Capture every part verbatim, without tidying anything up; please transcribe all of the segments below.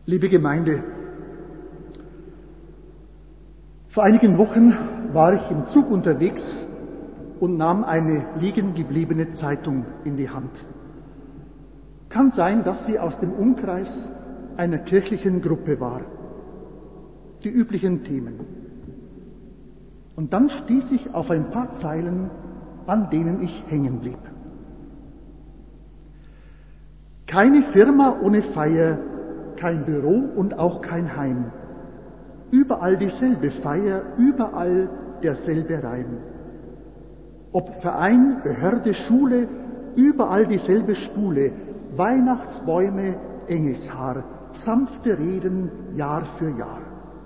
Liebe Gemeinde, vor einigen Wochen war ich im Zug unterwegs und nahm eine liegen gebliebene Zeitung in die Hand. Kann sein, dass sie aus dem Umkreis einer kirchlichen Gruppe war. Die üblichen Themen. Und dann stieß ich auf ein paar Zeilen, an denen ich hängen blieb. Keine Firma ohne Feier, kein Büro und auch kein Heim. Überall dieselbe Feier, überall derselbe Reim. Ob Verein, Behörde, Schule, überall dieselbe Spule. Weihnachtsbäume, Engelshaar, sanfte Reden Jahr für Jahr.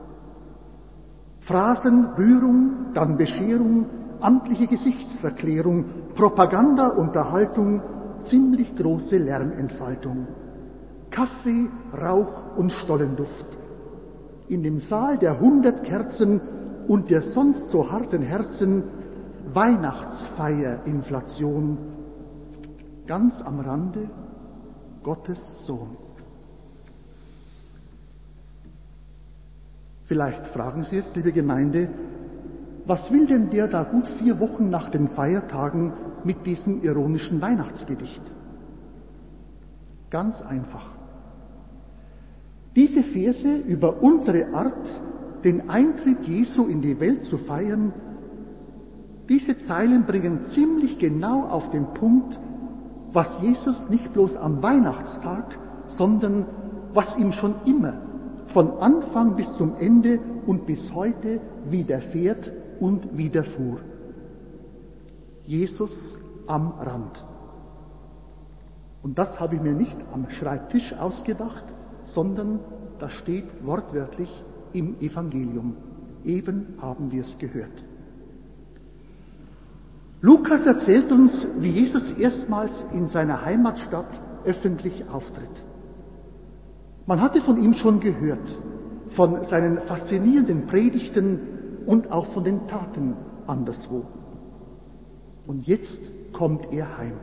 Phrasen, Rührung, dann Bescherung, amtliche Gesichtsverklärung, Propaganda, Unterhaltung, ziemlich große Lärmentfaltung. Kaffee, Rauch und Stollenduft. In dem Saal der hundert Kerzen und der sonst so harten Herzen Weihnachtsfeierinflation. Ganz am Rande Gottes Sohn. Vielleicht fragen Sie jetzt, liebe Gemeinde, was will denn der da gut vier Wochen nach den Feiertagen mit diesem ironischen Weihnachtsgedicht? Ganz einfach. Diese Verse über unsere Art, den Eintritt Jesu in die Welt zu feiern, diese Zeilen bringen ziemlich genau auf den Punkt, was Jesus nicht bloß am Weihnachtstag, sondern was ihm schon immer, von Anfang bis zum Ende und bis heute widerfährt und widerfuhr. Jesus am Rand. Und das habe ich mir nicht am Schreibtisch ausgedacht, sondern das steht wortwörtlich im Evangelium. Eben haben wir es gehört. Lukas erzählt uns, wie Jesus erstmals in seiner Heimatstadt öffentlich auftritt. Man hatte von ihm schon gehört, von seinen faszinierenden Predigten und auch von den Taten anderswo. Und jetzt kommt er heim.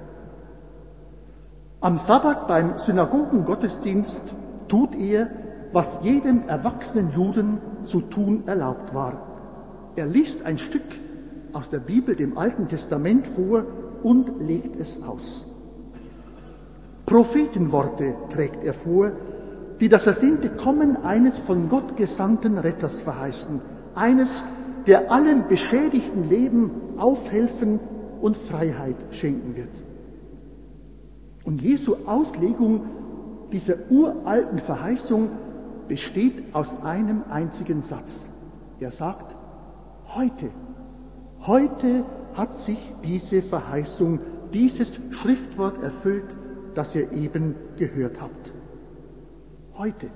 Am Sabbat beim Synagogengottesdienst tut er, was jedem erwachsenen Juden zu tun erlaubt war. Er liest ein Stück aus der Bibel, dem Alten Testament, vor und legt es aus. Prophetenworte trägt er vor, die das ersehnte Kommen eines von Gott gesandten Retters verheißen, eines, der allen beschädigten Leben aufhelfen und Freiheit schenken wird. Und Jesu Auslegung dieser uralten Verheißung besteht aus einem einzigen Satz. Er sagt, heute, heute hat sich diese Verheißung, dieses Schriftwort erfüllt, das ihr eben gehört habt. Heute.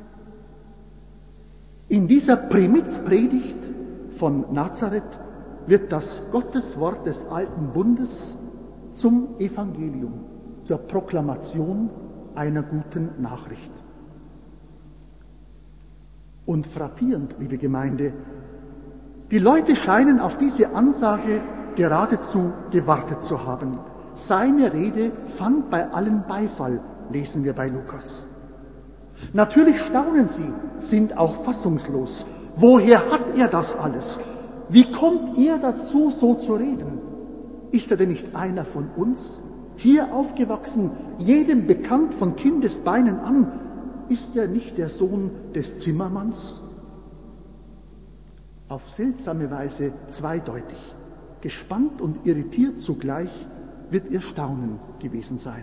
In dieser Primizpredigt von Nazareth wird das Gotteswort des alten Bundes zum Evangelium, zur Proklamation einer guten Nachricht. Und frappierend, liebe Gemeinde, die Leute scheinen auf diese Ansage geradezu gewartet zu haben. Seine Rede fand bei allen Beifall, lesen wir bei Lukas. Natürlich staunen sie, sind auch fassungslos. Woher hat er das alles? Wie kommt er dazu, so zu reden? Ist er denn nicht einer von uns? Hier aufgewachsen, jedem bekannt von Kindesbeinen an, ist er nicht der Sohn des Zimmermanns? Auf seltsame Weise zweideutig, gespannt und irritiert zugleich wird ihr Staunen gewesen sein.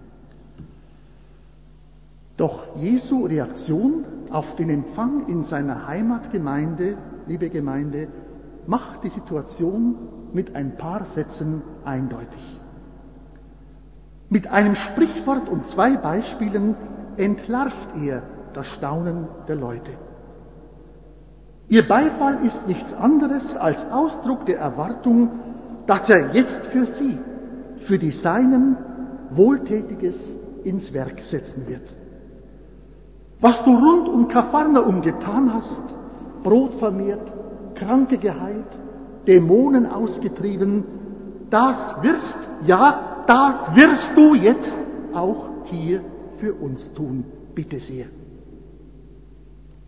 Doch Jesu Reaktion auf den Empfang in seiner Heimatgemeinde, liebe Gemeinde, macht die Situation mit ein paar Sätzen eindeutig. Mit einem Sprichwort und zwei Beispielen entlarvt er das Staunen der Leute. Ihr Beifall ist nichts anderes als Ausdruck der Erwartung, dass er jetzt für sie, für die Seinen, Wohltätiges ins Werk setzen wird. Was du rund um Kapharnaum getan hast, Brot vermehrt, Kranke geheilt, Dämonen ausgetrieben, das wirst, ja, das wirst du jetzt auch hier für uns tun. Bitte sehr.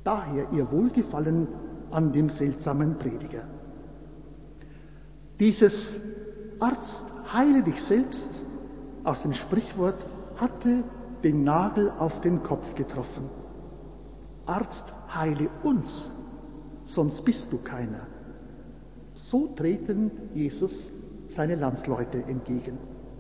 Daher ihr Wohlgefallen an dem seltsamen Prediger. Dieses Arzt, heile dich selbst aus dem Sprichwort hatte den Nagel auf den Kopf getroffen. Arzt, heile uns, sonst bist du keiner. So treten Jesus seine Landsleute entgegen.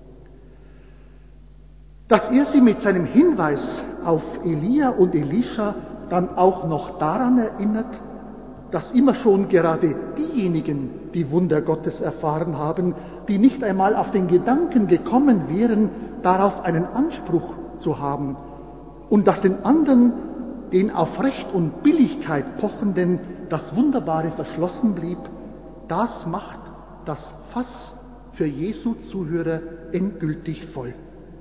Dass er sie mit seinem Hinweis auf Elia und Elisha dann auch noch daran erinnert, dass immer schon gerade diejenigen, die Wunder Gottes erfahren haben, die nicht einmal auf den Gedanken gekommen wären, darauf einen Anspruch zu haben, und dass den anderen, den auf Recht und Billigkeit pochenden, das Wunderbare verschlossen blieb, das macht das Fass für Jesu Zuhörer endgültig voll.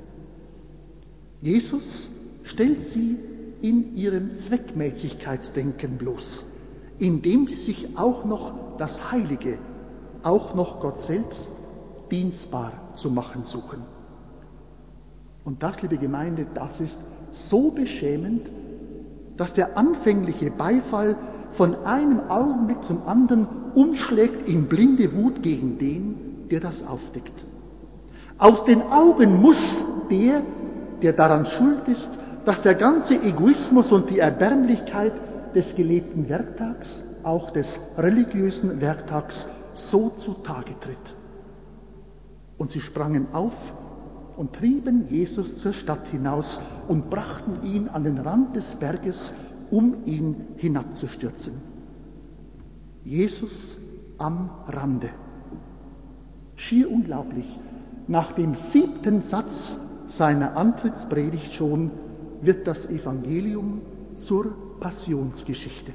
Jesus stellt sie in ihrem Zweckmäßigkeitsdenken bloß, indem sie sich auch noch das Heilige, auch noch Gott selbst, dienstbar zu machen suchen. Und das, liebe Gemeinde, das ist so beschämend, dass der anfängliche Beifall von einem Augenblick zum anderen umschlägt in blinde Wut gegen den, der das aufdeckt. Aus den Augen muss der, der daran schuld ist, dass der ganze Egoismus und die Erbärmlichkeit des gelebten Werktags, auch des religiösen Werktags, so zutage tritt. Und sie sprangen auf und trieben Jesus zur Stadt hinaus und brachten ihn an den Rand des Berges, um ihn hinabzustürzen. Jesus am Rande. Schier unglaublich. Nach dem siebten Satz seiner Antrittspredigt schon wird das Evangelium zur Passionsgeschichte.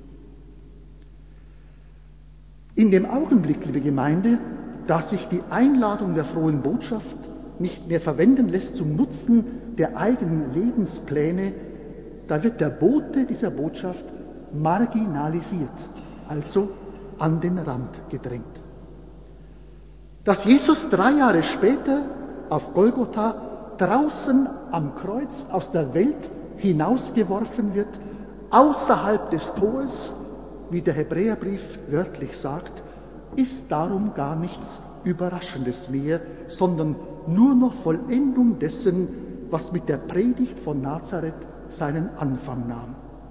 In dem Augenblick, liebe Gemeinde, da sich die Einladung der frohen Botschaft nicht mehr verwenden lässt zum Nutzen der eigenen Lebenspläne, da wird der Bote dieser Botschaft marginalisiert, also an den Rand gedrängt. Dass Jesus drei Jahre später auf Golgotha draußen am Kreuz aus der Welt hinausgeworfen wird, außerhalb des Tores, wie der Hebräerbrief wörtlich sagt, ist darum gar nichts Überraschendes mehr, sondern nur noch Vollendung dessen, was mit der Predigt von Nazareth seinen Anfang nahm.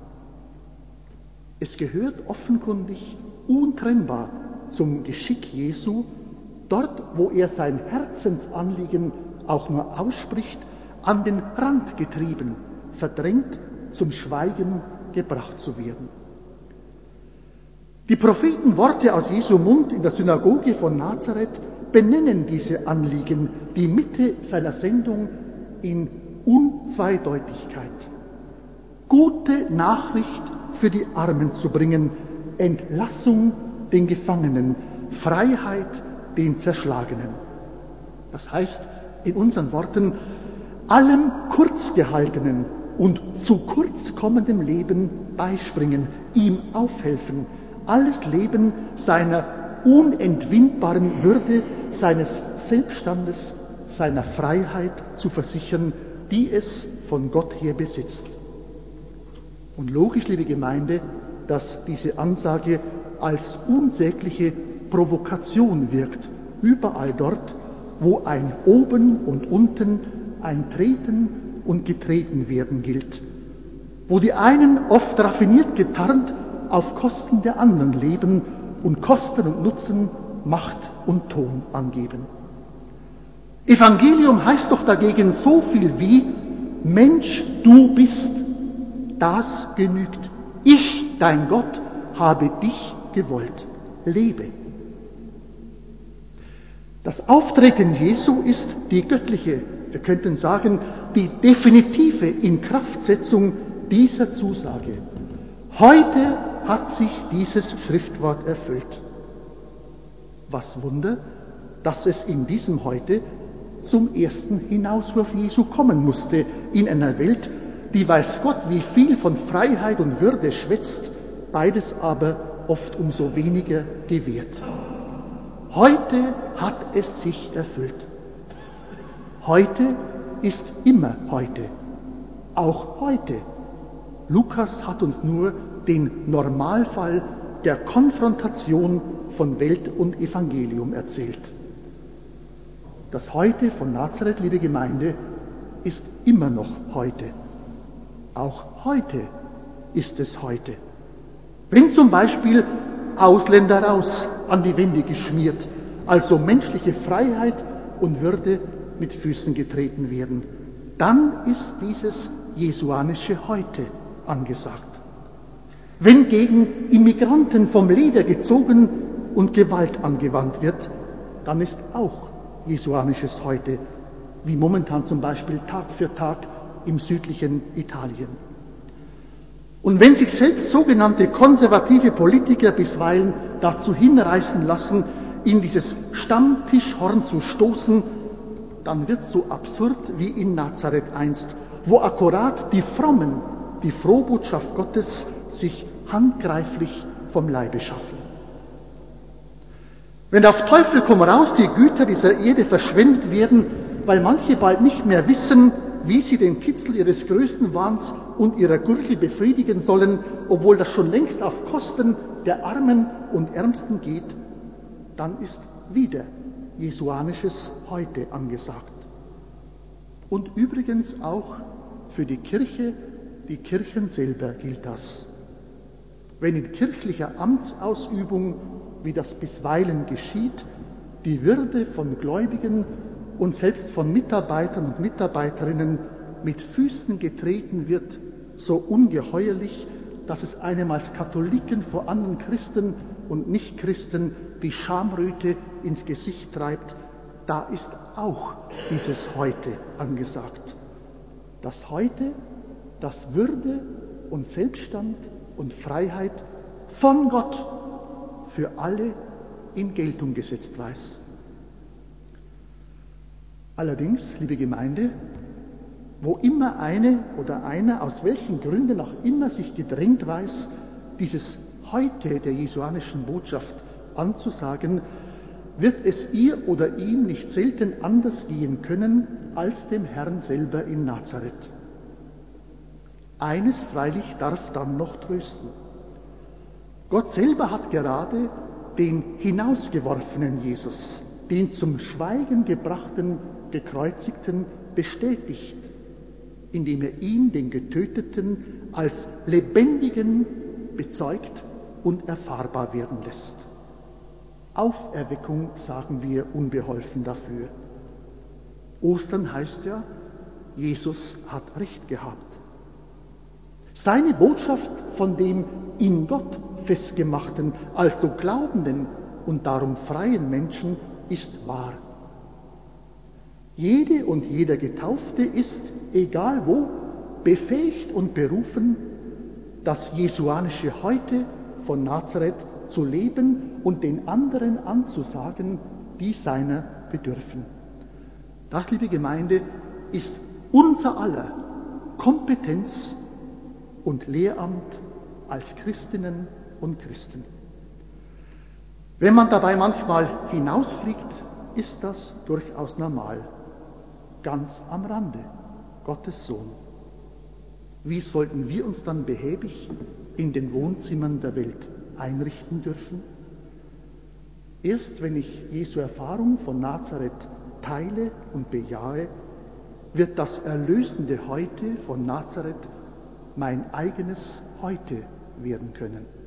Es gehört offenkundig untrennbar zum Geschick Jesu, dort, wo er sein Herzensanliegen auch nur ausspricht, an den Rand getrieben, verdrängt, zum Schweigen gebracht zu werden. Die Prophetenworte aus Jesu Mund in der Synagoge von Nazareth benennen diese Anliegen, die Mitte seiner Sendung, in Unzweideutigkeit. Gute Nachricht für die Armen zu bringen, Entlassung den Gefangenen, Freiheit den Zerschlagenen. Das heißt in unseren Worten, allem Kurzgehaltenen und zu kurz kommendem Leben beispringen, ihm aufhelfen, alles Leben seiner unentwindbaren Würde, seines Selbststandes, seiner Freiheit zu versichern, die es von Gott her besitzt. Und logisch, liebe Gemeinde, dass diese Ansage als unsägliche Provokation wirkt, überall dort, wo ein Oben und Unten, ein Treten und Getreten werden gilt, wo die einen oft raffiniert getarnt auf Kosten der anderen leben und Kosten und Nutzen, Macht und Ton angeben. Evangelium heißt doch dagegen so viel wie: Mensch, du bist, das genügt. Ich, dein Gott, habe dich gewollt. Lebe. Das Auftreten Jesu ist die göttliche, wir könnten sagen, die definitive Inkraftsetzung dieser Zusage. Heute hat sich dieses Schriftwort erfüllt. Was Wunder, dass es in diesem Heute zum ersten Hinauswurf Jesu kommen musste, in einer Welt, die weiß Gott wie viel von Freiheit und Würde schwätzt, beides aber oft umso weniger gewährt. Heute hat es sich erfüllt. Heute ist immer heute. Auch heute Lukas hat uns nur den Normalfall der Konfrontation von Welt und Evangelium erzählt. Das Heute von Nazareth, liebe Gemeinde, ist immer noch heute. Auch heute ist es heute. Wenn zum Beispiel Ausländer raus an die Wände geschmiert, also menschliche Freiheit und Würde mit Füßen getreten werden, dann ist dieses jesuanische Heute angesagt. Wenn gegen Immigranten vom Leder gezogen und Gewalt angewandt wird, dann ist auch jesuanisches Heute, wie momentan zum Beispiel Tag für Tag im südlichen Italien. Und wenn sich selbst sogenannte konservative Politiker bisweilen dazu hinreißen lassen, in dieses Stammtischhorn zu stoßen, dann wird so absurd wie in Nazareth einst, wo akkurat die Frommen die Frohbotschaft Gottes sich handgreiflich vom Leibe schaffen. Wenn auf Teufel komm raus die Güter dieser Erde verschwendet werden, weil manche bald nicht mehr wissen, wie sie den Kitzel ihres Größenwahns und ihrer Gürtel befriedigen sollen, obwohl das schon längst auf Kosten der Armen und Ärmsten geht, dann ist wieder jesuanisches Heute angesagt. Und übrigens auch für die Kirche, die Kirchen selber gilt das. Wenn in kirchlicher Amtsausübung, wie das bisweilen geschieht, die Würde von Gläubigen und selbst von Mitarbeitern und Mitarbeiterinnen mit Füßen getreten wird, so ungeheuerlich, dass es einem als Katholiken vor anderen Christen und Nichtchristen die Schamröte ins Gesicht treibt, da ist auch dieses Heute angesagt. Das Heute, das Würde und Selbststand und Freiheit von Gott für alle in Geltung gesetzt weiß. Allerdings, liebe Gemeinde, wo immer eine oder einer aus welchen Gründen auch immer sich gedrängt weiß, dieses Heute der jesuanischen Botschaft anzusagen, wird es ihr oder ihm nicht selten anders gehen können als dem Herrn selber in Nazareth. Eines freilich darf dann noch trösten. Gott selber hat gerade den hinausgeworfenen Jesus, den zum Schweigen gebrachten, gekreuzigten, bestätigt, indem er ihn, den Getöteten, als Lebendigen bezeugt und erfahrbar werden lässt. Auferweckung sagen wir unbeholfen dafür. Ostern heißt ja, Jesus hat Recht gehabt. Seine Botschaft von dem in Gott festgemachten, also glaubenden und darum freien Menschen ist wahr. Jede und jeder Getaufte ist, egal wo, befähigt und berufen, das jesuanische Heute von Nazareth zu leben und den anderen anzusagen, die seiner bedürfen. Das, liebe Gemeinde, ist unser aller Kompetenz und Lehramt als Christinnen und Christen. Wenn man dabei manchmal hinausfliegt, ist das durchaus normal. Ganz am Rande, Gottes Sohn. Wie sollten wir uns dann behäbig in den Wohnzimmern der Welt einrichten dürfen? Erst wenn ich Jesu Erfahrung von Nazareth teile und bejahe, wird das erlösende Heute von Nazareth mein eigenes Heute werden können.